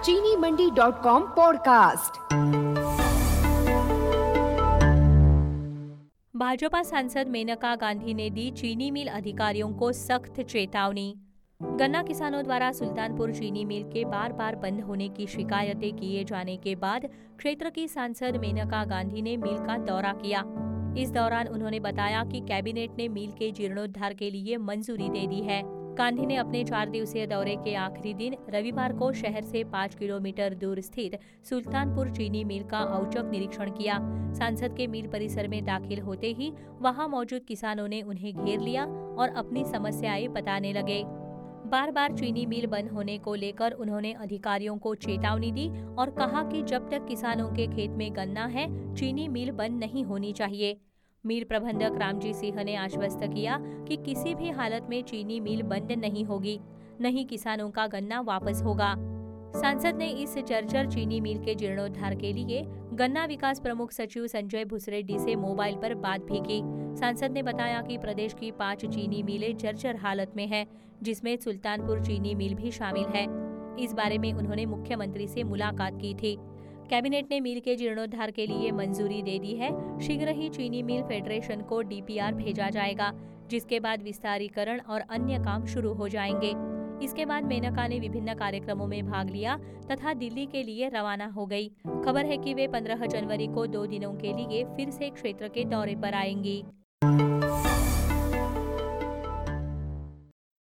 चीनीमंडी.com podcast. Bhajpa सांसद मेनका गांधी ने दी चीनी मिल अधिकारियों को सख्त चेतावनी। गन्ना किसानों द्वारा सुल्तानपुर चीनी मिल के बार बार बंद होने की शिकायतें किए जाने के बाद क्षेत्र की सांसद मेनका गांधी ने मिल का दौरा किया। इस दौरान उन्होंने बताया कि कैबिनेट ने मिल के जीर्णोद्धार के लिए मंजूरी दे दी है। गांधी ने अपने 4 दिवसीय दौरे के आखिरी दिन रविवार को शहर से 5 किलोमीटर दूर स्थित सुल्तानपुर चीनी मिल का औचक निरीक्षण किया। सांसद के मिल परिसर में दाखिल होते ही वहां मौजूद किसानों ने उन्हें घेर लिया और अपनी समस्याएं बताने लगे। बार बार चीनी मिल बंद होने को लेकर उन्होंने अधिकारियों को चेतावनी दी और कहा कि जब तक किसानों के खेत में गन्ना है, चीनी मिल बंद नहीं होनी चाहिए। मिल प्रबंधक रामजी सिंह ने आश्वस्त किया कि किसी भी हालत में चीनी मिल बंद नहीं होगी, नहीं किसानों का गन्ना वापस होगा। सांसद ने इस जर्जर चीनी मिल के जीर्णोद्धार के लिए गन्ना विकास प्रमुख सचिव संजय भुसरेड्डी से मोबाइल पर बात भी की। सांसद ने बताया कि प्रदेश की 5 चीनी मिलें जर्जर हालत में हैं, जिसमें सुल्तानपुर चीनी मिल भी शामिल है। इस बारे में उन्होंने मुख्यमंत्री से मुलाकात की थी। कैबिनेट ने मिल के जीर्णोद्धार के लिए मंजूरी दे दी है। शीघ्र ही चीनी मिल फेडरेशन को डीपीआर भेजा जाएगा, जिसके बाद विस्तारीकरण और अन्य काम शुरू हो जाएंगे। इसके बाद मेनका ने विभिन्न कार्यक्रमों में भाग लिया तथा दिल्ली के लिए रवाना हो गई। खबर है कि वे 15 जनवरी को 2 दिनों के लिए फिर से क्षेत्र के दौरे पर आएंगी।